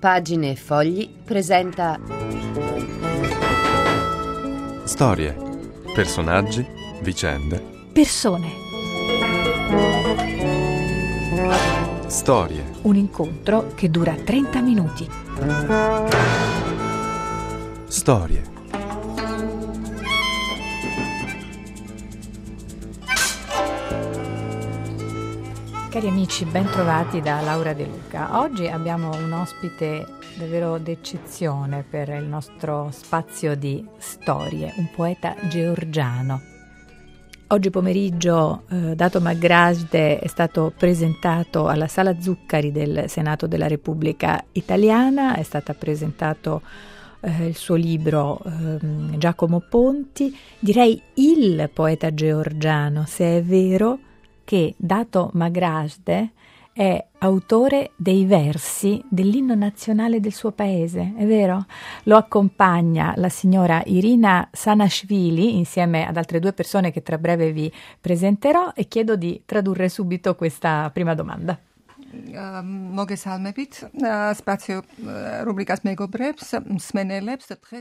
Pagine e Fogli presenta storie, personaggi, vicende, persone. Storie. Un incontro che dura 30 minuti. Storie. Cari amici, ben trovati da Laura De Luca. Oggi abbiamo un ospite davvero d'eccezione per il nostro spazio di storie, un poeta georgiano. Oggi pomeriggio Dato Magrasde è stato presentato alla Sala Zuccari del Senato della Repubblica Italiana, è stato presentato il suo libro Giacomo Ponti, direi il poeta georgiano, se è vero che Dato Magrasde è autore dei versi dell'inno nazionale del suo paese, è vero? Lo accompagna la signora Irina Sanashvili insieme ad altre due persone che tra breve vi presenterò e chiedo di tradurre subito questa prima domanda. მოგესალმებით სპაციო რუბრიკას მეგობრებს მსმენელებს დღეს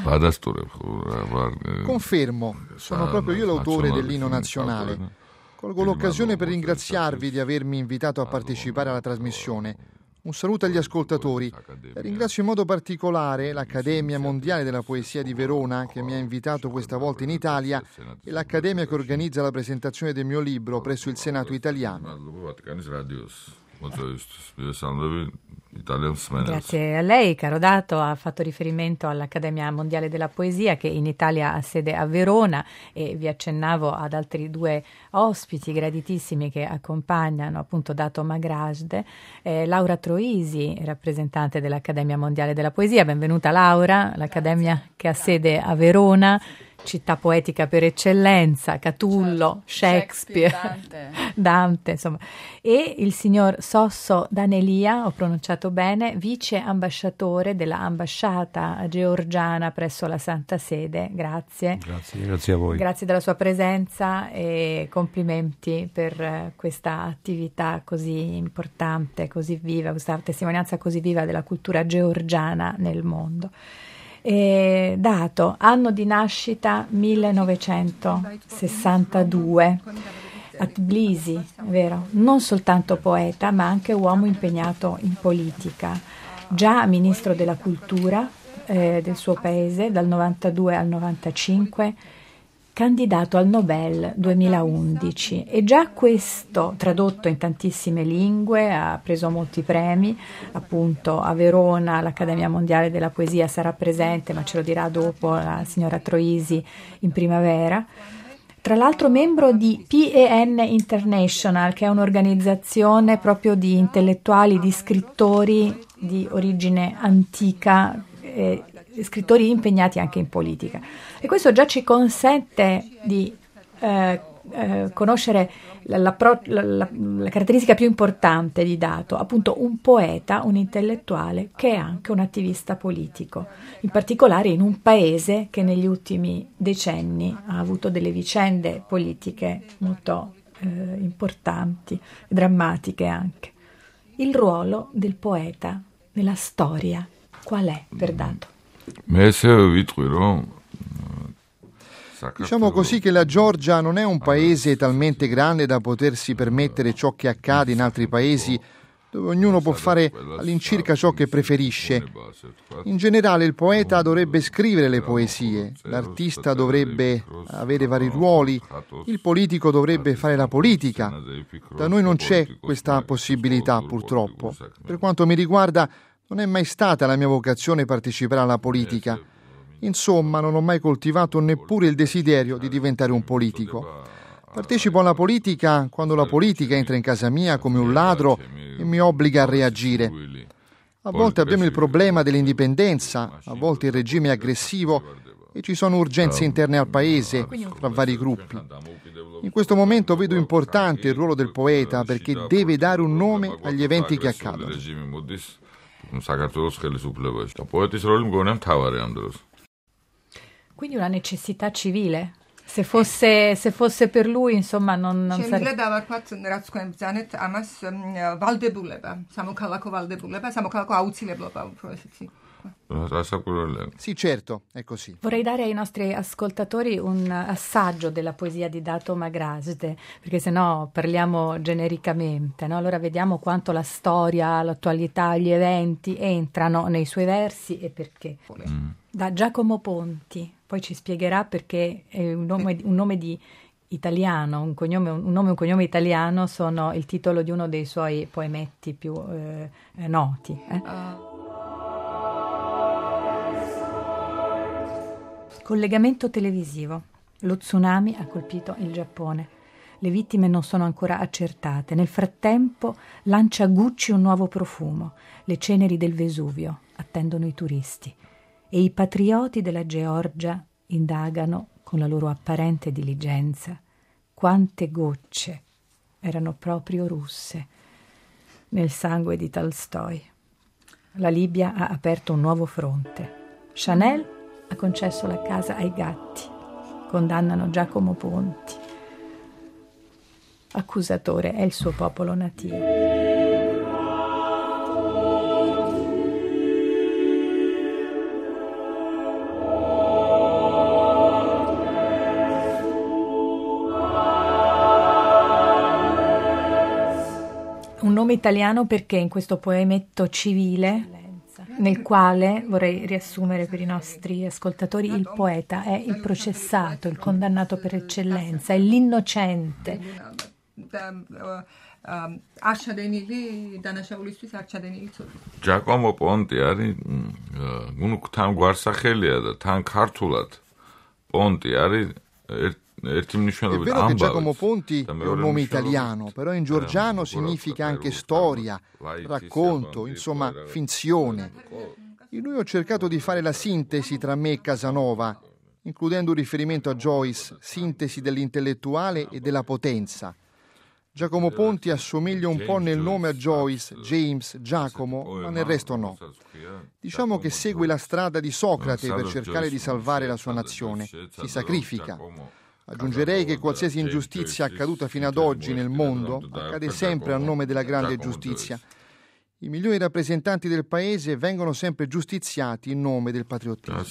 Confermo, sono proprio io l'autore dell'inno nazionale. Colgo l'occasione per ringraziarvi di avermi invitato a partecipare alla trasmissione. Un saluto agli ascoltatori. Ringrazio in modo particolare l'Accademia Mondiale della Poesia di Verona che mi ha invitato questa volta in Italia e l'Accademia che organizza la presentazione del mio libro presso il Senato italiano. Grazie a lei, caro Dato. Ha fatto riferimento all'Accademia Mondiale della Poesia che in Italia ha sede a Verona e vi accennavo ad altri due ospiti graditissimi che accompagnano appunto Dato Magrasde, Laura Troisi, rappresentante dell'Accademia Mondiale della Poesia. Benvenuta Laura, l'Accademia che ha sede a Verona, città poetica per eccellenza, Catullo, Shakespeare, Dante, insomma. E il signor Sosso Danelia, ho pronunciato bene, vice ambasciatore della ambasciata georgiana presso la Santa Sede. Grazie. Grazie a voi. Grazie della sua presenza e complimenti per questa attività così importante, così viva, questa testimonianza così viva della cultura georgiana nel mondo. Dato, anno di nascita 1962, a Tbilisi, vero? Non soltanto poeta, ma anche uomo impegnato in politica, già ministro della cultura del suo paese dal 92 al 95, candidato al Nobel 2011 e già questo tradotto in tantissime lingue, ha preso molti premi, appunto a Verona l'Accademia Mondiale della Poesia sarà presente, ma ce lo dirà dopo la signora Troisi in primavera. Tra l'altro membro di PEN International, che è un'organizzazione proprio di intellettuali, di scrittori di origine antica, scrittori impegnati anche in politica. E questo già ci consente di conoscere la caratteristica più importante di Dato, appunto un poeta, un intellettuale che è anche un attivista politico, in particolare in un paese che negli ultimi decenni ha avuto delle vicende politiche molto importanti, drammatiche anche. Il ruolo del poeta nella storia qual è per Dato? Diciamo così che la Georgia non è un paese talmente grande da potersi permettere ciò che accade in altri paesi dove ognuno può fare all'incirca ciò che preferisce. In generale il poeta dovrebbe scrivere le poesie, l'artista dovrebbe avere vari ruoli, il politico dovrebbe fare la politica. Da noi non c'è questa possibilità purtroppo. Per quanto mi riguarda non è mai stata la mia vocazione partecipare alla politica. Insomma, non ho mai coltivato neppure il desiderio di diventare un politico. Partecipo alla politica quando la politica entra in casa mia come un ladro e mi obbliga a reagire. A volte abbiamo il problema dell'indipendenza, a volte il regime è aggressivo e ci sono urgenze interne al paese, tra vari gruppi. In questo momento vedo importante il ruolo del poeta perché deve dare un nome agli eventi che accadono. Quindi una necessità civile Se fosse per lui, insomma, non sarebbe... შეიძლება დავარქვათ, რაც თქვენ ბრძანეთ, ამას ვალდებულება, სამოქალაქო ვალდებულება, სამოქალაქო აუცილებლობა, უფრო ესეთი. Sì, certo, è così. Vorrei dare ai nostri ascoltatori un assaggio della poesia di Dato Magrasde, perché sennò parliamo genericamente, no? Allora vediamo quanto la storia, l'attualità, gli eventi entrano nei suoi versi e perché. Da Giacomo Ponti, poi ci spiegherà perché è un nome di italiano, un nome e un cognome italiano sono il titolo di uno dei suoi poemetti più noti. Collegamento televisivo. Lo tsunami ha colpito il Giappone. Le vittime non sono ancora accertate. Nel frattempo lancia Gucci un nuovo profumo. Le ceneri del Vesuvio attendono i turisti. E i patrioti della Georgia indagano con la loro apparente diligenza quante gocce erano proprio russe nel sangue di Tolstoi. La Libia ha aperto un nuovo fronte. Chanel ha concesso la casa ai gatti. Condannano Giacomo Ponti. Accusatore è il suo popolo nativo. Un nome italiano perché in questo poemetto civile, nel quale, vorrei riassumere per i nostri ascoltatori, il poeta è il processato, il condannato per eccellenza, è l'innocente. Giacomo Ponti არის თან გვარსახელია და თან ქართულად Ponti არის È vero che Giacomo Ponti è un nome italiano, però in georgiano significa anche storia, racconto, insomma finzione. In lui ho cercato di fare la sintesi tra me e Casanova, includendo un riferimento a Joyce, sintesi dell'intellettuale e della potenza. Giacomo Ponti assomiglia un po' nel nome a Joyce, James, Giacomo, ma nel resto no. Diciamo che segue la strada di Socrate per cercare di salvare la sua nazione, si sacrifica. Aggiungerei che qualsiasi ingiustizia accaduta fino ad oggi nel mondo accade sempre a nome della grande giustizia. I migliori rappresentanti del paese vengono sempre giustiziati in nome del patriottismo.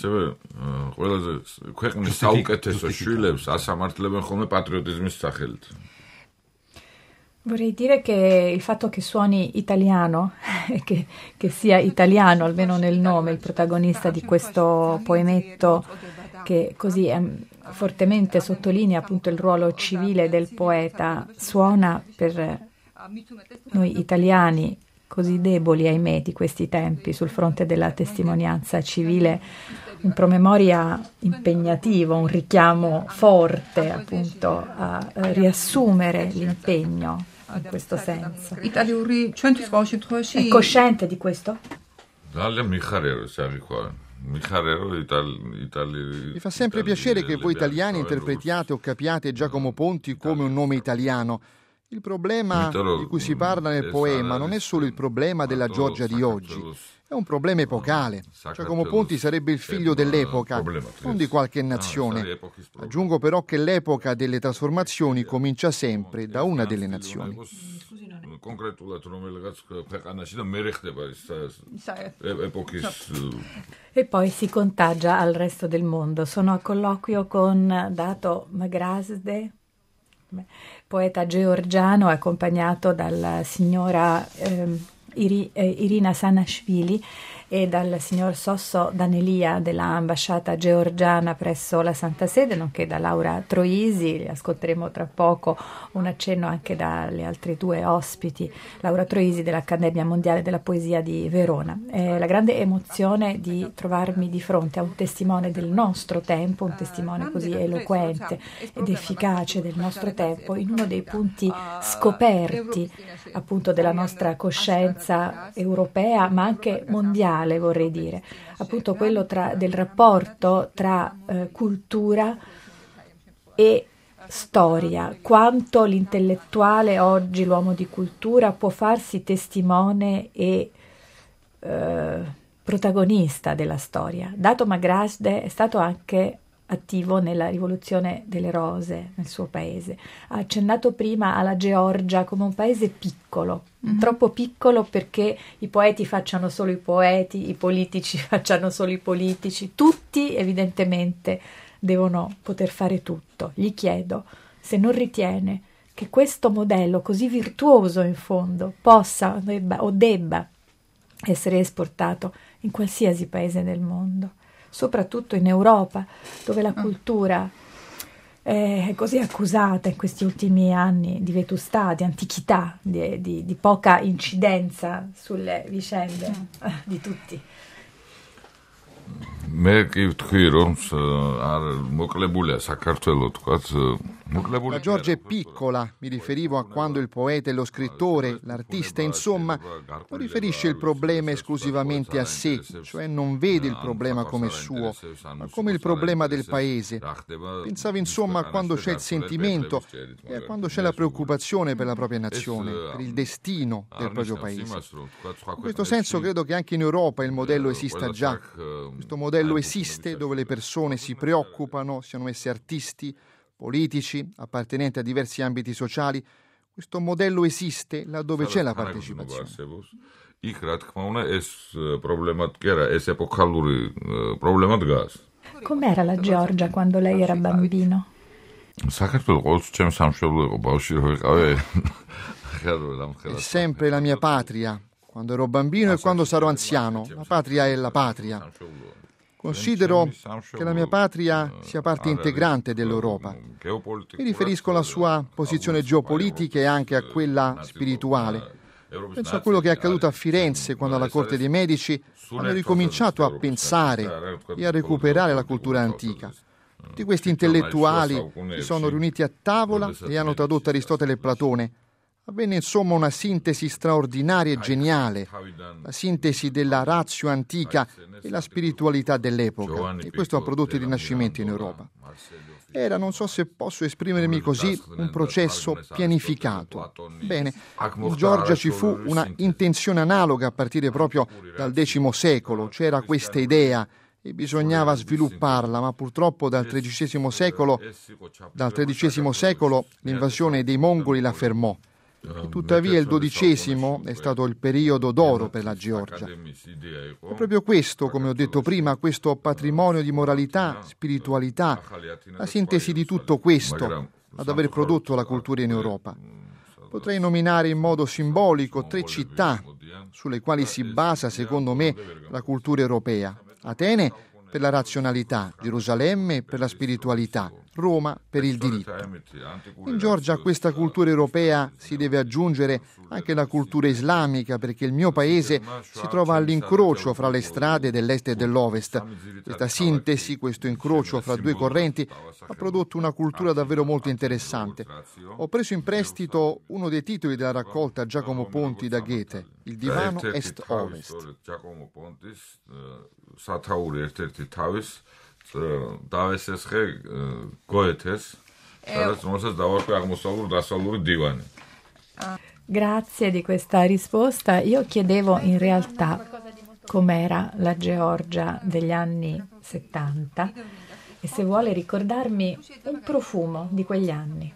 Vorrei dire che il fatto che suoni italiano, che sia italiano almeno nel nome, il protagonista di questo poemetto, che così fortemente sottolinea appunto il ruolo civile del poeta, suona per noi italiani così deboli, ahimè, di questi tempi sul fronte della testimonianza civile, un promemoria impegnativo, un richiamo forte appunto a riassumere l'impegno in questo senso. È cosciente di questo? Mi fa sempre piacere che voi italiani interpretiate o capiate Giacomo Ponti come un nome italiano. Il problema di cui si parla nel poema non è solo il problema della Georgia di oggi, è un problema epocale. Giacomo Ponti sarebbe il figlio dell'epoca, non di qualche nazione. Aggiungo però che l'epoca delle trasformazioni comincia sempre da una delle nazioni. E poi si contagia al resto del mondo. Sono a colloquio con Dato Magrasde, poeta georgiano, accompagnato dalla signora Irina Sanashvili e dal signor Sosso Danelia dell'ambasciata georgiana presso la Santa Sede, nonché da Laura Troisi. Ascolteremo tra poco un accenno anche dalle altre due ospiti, Laura Troisi dell'Accademia Mondiale della Poesia di Verona. La grande emozione di trovarmi di fronte a un testimone del nostro tempo, un testimone così eloquente ed efficace del nostro tempo, in uno dei punti scoperti appunto della nostra coscienza europea, ma anche mondiale, vorrei dire, appunto quello del rapporto tra cultura e storia, quanto l'intellettuale oggi, l'uomo di cultura, può farsi testimone e protagonista della storia. Dato Magrasde è stato anche attivo nella rivoluzione delle rose nel suo paese. Ha accennato prima alla Georgia come un paese piccolo, troppo piccolo perché i poeti facciano solo i poeti, i politici facciano solo i politici, tutti evidentemente devono poter fare tutto. Gli chiedo se non ritiene che questo modello così virtuoso in fondo possa o debba essere esportato in qualsiasi paese del mondo, soprattutto in Europa, dove la cultura è così accusata in questi ultimi anni di vetustà, di antichità, di poca incidenza sulle vicende di tutti. მე კი ვთქვი რომ მოკლებულია საქართველო თქვათ La Georgia è piccola, mi riferivo a quando il poeta e lo scrittore, l'artista, insomma, non riferisce il problema esclusivamente a sé, cioè non vede il problema come suo, ma come il problema del paese. Pensavo insomma a quando c'è il sentimento e a quando c'è la preoccupazione per la propria nazione, per il destino del proprio paese. In questo senso credo che anche in Europa il modello esista già. Questo modello esiste dove le persone si preoccupano, siano esse artisti, politici, appartenenti a diversi ambiti sociali. Questo modello esiste laddove c'è la partecipazione. Com'era la Georgia quando lei era bambino? È sempre la mia patria, quando ero bambino e quando sarò anziano. La patria è la patria. Considero che la mia patria sia parte integrante dell'Europa. Mi riferisco alla sua posizione geopolitica e anche a quella spirituale. Penso a quello che è accaduto a Firenze quando alla Corte dei Medici hanno ricominciato a pensare e a recuperare la cultura antica. Tutti questi intellettuali si sono riuniti a tavola e hanno tradotto Aristotele e Platone. Avvenne insomma una sintesi straordinaria e geniale, la sintesi della ratio antica e la spiritualità dell'epoca, e questo ha prodotto il Rinascimento in Europa. Era, non so se posso esprimermi così, un processo pianificato. Bene, in Georgia ci fu una intenzione analoga a partire proprio dal X secolo, c'era questa idea e bisognava svilupparla, ma purtroppo dal XIII secolo l'invasione dei mongoli la fermò. E tuttavia il XII è stato il periodo d'oro per la Georgia. È proprio questo, come ho detto prima, questo patrimonio di moralità, spiritualità, la sintesi di tutto questo ad aver prodotto la cultura in Europa. Potrei nominare in modo simbolico 3 città sulle quali si basa, secondo me, la cultura europea. Atene per la razionalità, Gerusalemme per la spiritualità, Roma per il diritto. In Georgia a questa cultura europea si deve aggiungere anche la cultura islamica, perché il mio paese si trova all'incrocio fra le strade dell'est e dell'ovest. Questa sintesi, questo incrocio fra 2 correnti ha prodotto una cultura davvero molto interessante. Ho preso in prestito uno dei titoli della raccolta Giacomo Ponti da Goethe, Il divano est-ovest. Grazie di questa risposta. Io chiedevo in realtà com'era la Georgia degli anni 70 e se vuole ricordarmi un profumo di quegli anni.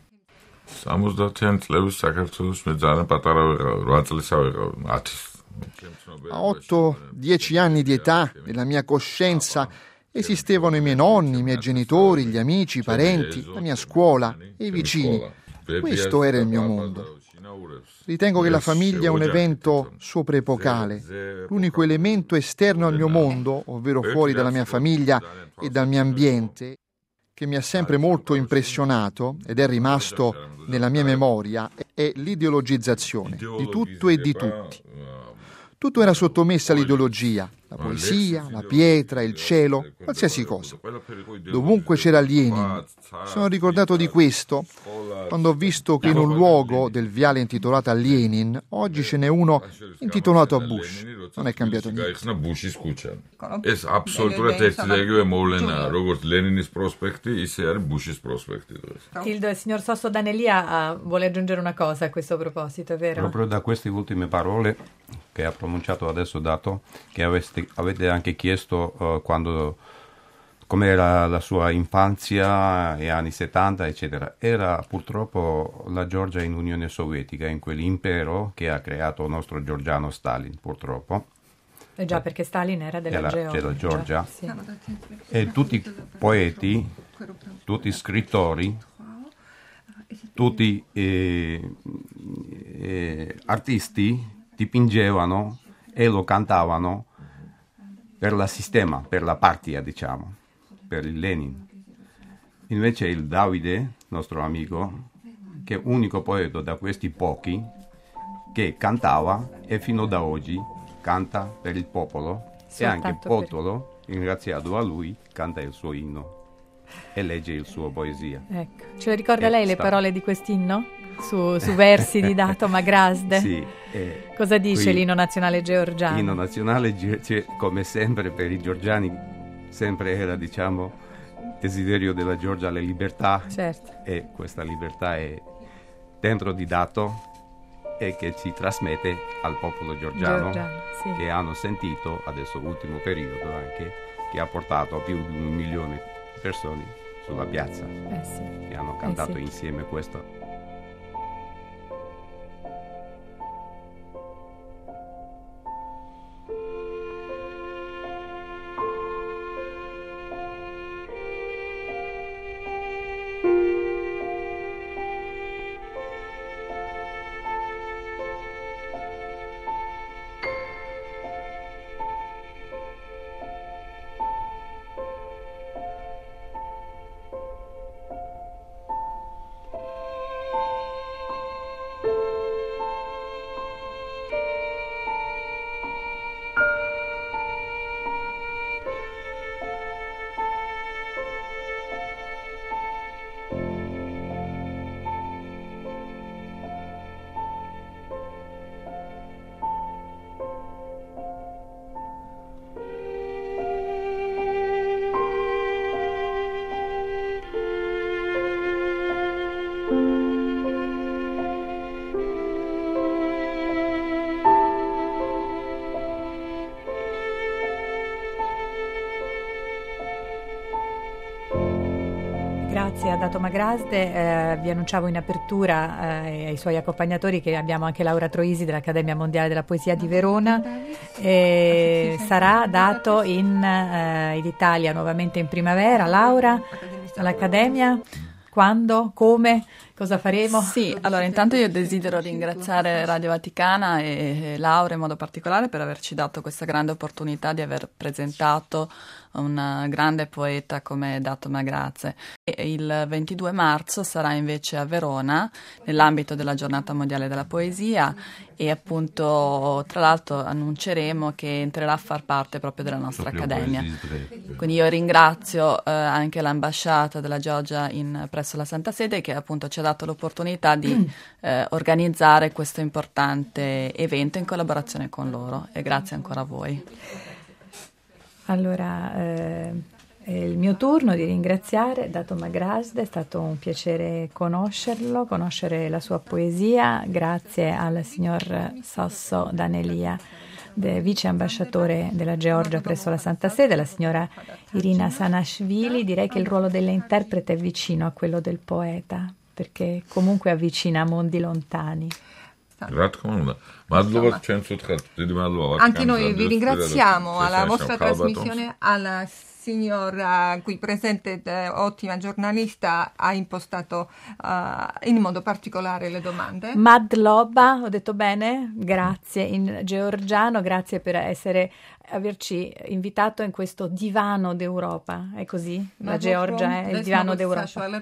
A 8-10 anni di età, nella mia coscienza, esistevano i miei nonni, i miei genitori, gli amici, i parenti, la mia scuola e i vicini. Questo era il mio mondo. Ritengo che la famiglia è un evento sopraepocale, l'unico elemento esterno al mio mondo, ovvero fuori dalla mia famiglia e dal mio ambiente, che mi ha sempre molto impressionato ed è rimasto nella mia memoria, è l'ideologizzazione di tutto e di tutti. Tutto era sottomesso all'ideologia, la poesia, la pietra, il cielo, qualsiasi cosa. Dovunque c'era Lenin. Sono ricordato di questo quando ho visto che in un luogo del viale intitolato a Lenin, oggi ce n'è uno intitolato a Bush. Non è cambiato niente. Il signor Sosso Danelia vuole aggiungere una cosa a questo proposito, è vero? Proprio da queste ultime parole che ha pronunciato adesso, dato che avete anche chiesto quando com'era la sua infanzia e anni 70, eccetera. Era purtroppo la Georgia in Unione Sovietica, in quell'impero che ha creato il nostro Giorgiano Stalin, purtroppo. Già, perché Stalin era della Georgia. Sì. E tutti i poeti, tutti i scrittori, tutti artisti dipingevano e lo cantavano per il sistema, per la partia, diciamo, per il Lenin. Invece il Davide, nostro amico, che è l'unico poeta da questi pochi che cantava e fino ad oggi canta per il popolo, e anche il popolo, ringraziato a lui, canta il suo inno e legge il suo poesia. Ecco. Ce le ricorda lei le parole di quest'inno? Su versi di Dato Magrazde? Sì. Cosa dice l'inno nazionale georgiano? L'inno nazionale, come sempre per i georgiani, sempre era, diciamo, desiderio della Georgia, la libertà. Certo. E questa libertà è dentro di Dato e che si trasmette al popolo georgiano, sì. Che hanno sentito, adesso l'ultimo periodo anche, che ha portato a più di 1 milione di persone sulla piazza, sì. che hanno cantato insieme questo. Grazie a Dato Magrazde, vi annunciavo in apertura ai suoi accompagnatori che abbiamo anche Laura Troisi dell'Accademia Mondiale della Poesia di Verona, sarà dato in Italia nuovamente in primavera. Laura, all'Accademia, quando, come, cosa faremo? Sì, allora intanto io desidero ringraziare Radio Vaticana e Laura in modo particolare per averci dato questa grande opportunità di aver presentato un grande poeta come Dato Magrazde. Il 22 marzo sarà invece a Verona nell'ambito della Giornata Mondiale della Poesia e appunto tra l'altro annunceremo che entrerà a far parte proprio della nostra accademia. Quindi io ringrazio anche l'ambasciata della Georgia presso la Santa Sede che appunto ci ha dato l'opportunità di organizzare questo importante evento in collaborazione con loro e grazie ancora a voi. Allora, è il mio turno di ringraziare Dato Magrazde, è stato un piacere conoscerlo, conoscere la sua poesia, grazie al signor Sosso Danelia, vice ambasciatore della Georgia presso la Santa Sede, la signora Irina Sanashvili. Direi che il ruolo dell'interprete è vicino a quello del poeta, perché comunque avvicina mondi lontani. Anche noi vi ringraziamo alla vostra trasmissione, alla signora qui presente, ottima giornalista, ha impostato in modo particolare le domande. Madloba, ho detto bene? Grazie in georgiano, grazie per averci invitato in questo divano d'Europa, è così? La Georgia è il divano d'Europa.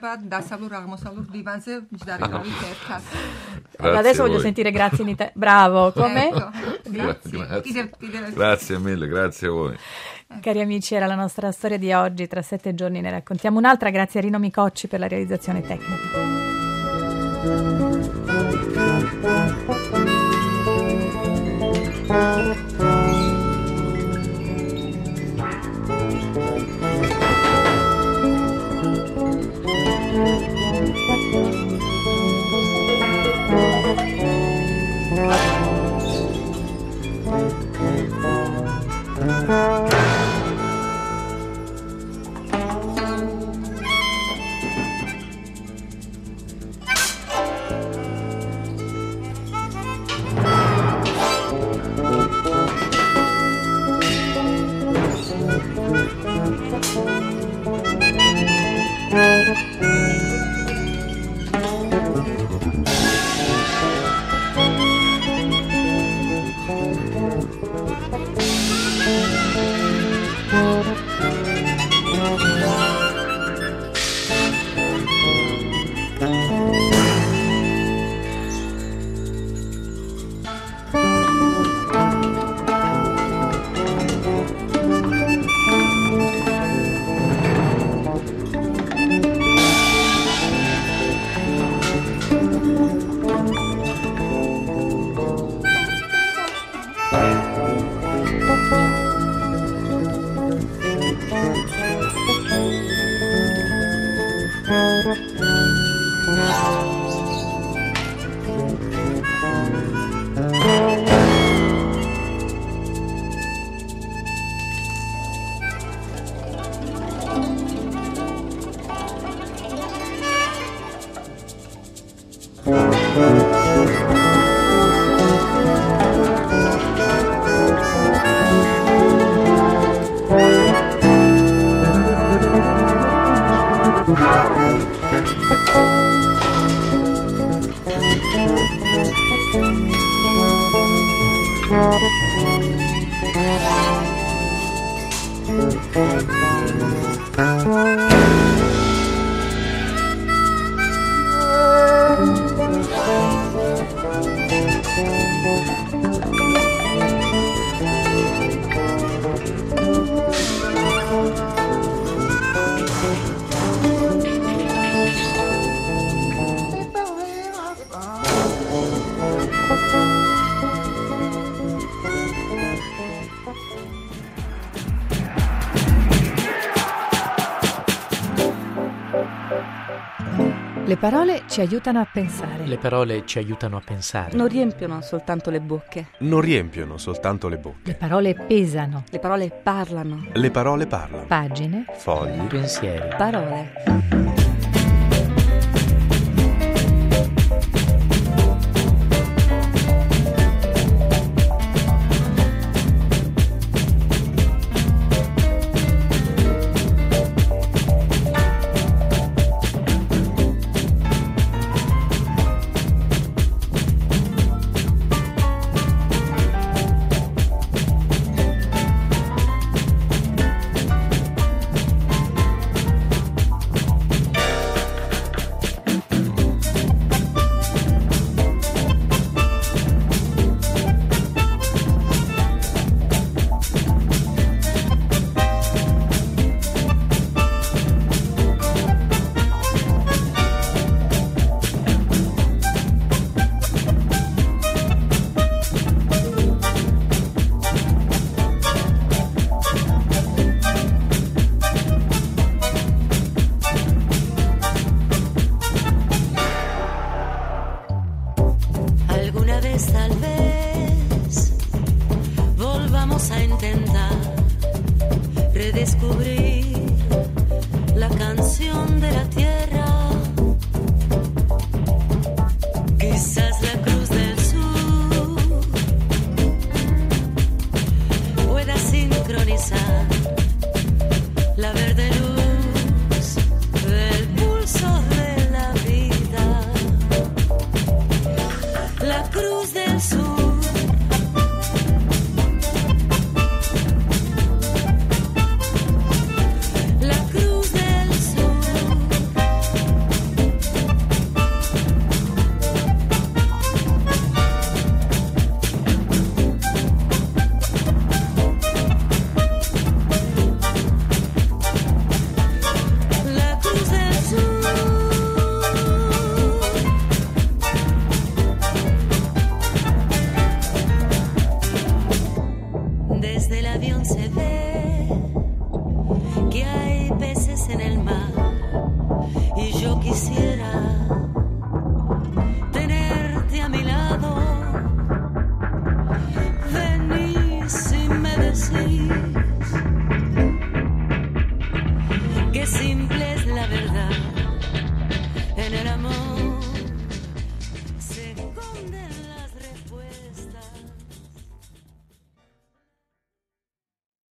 Adesso voglio sentire grazie in italiano. Bravo, come? Grazie mille, grazie a voi. Cari amici, era la nostra storia di oggi. Tra 7 giorni ne raccontiamo un'altra. Grazie a Rino Micocci per la realizzazione tecnica. Le parole ci aiutano a pensare. Le parole ci aiutano a pensare. Non riempiono soltanto le bocche. Non riempiono soltanto le bocche. Le parole pesano. Le parole parlano. Le parole parlano. Pagine. Fogli. Pensieri. Parole. Tal vez volvamos a intentar redescubrir la canción de la tierra. Quizás la cruz del sur pueda sincronizar la verde luz del pulso de la vida. La cruz del sur. La cruz del sur. La cruz del sur. Desde el avión se ve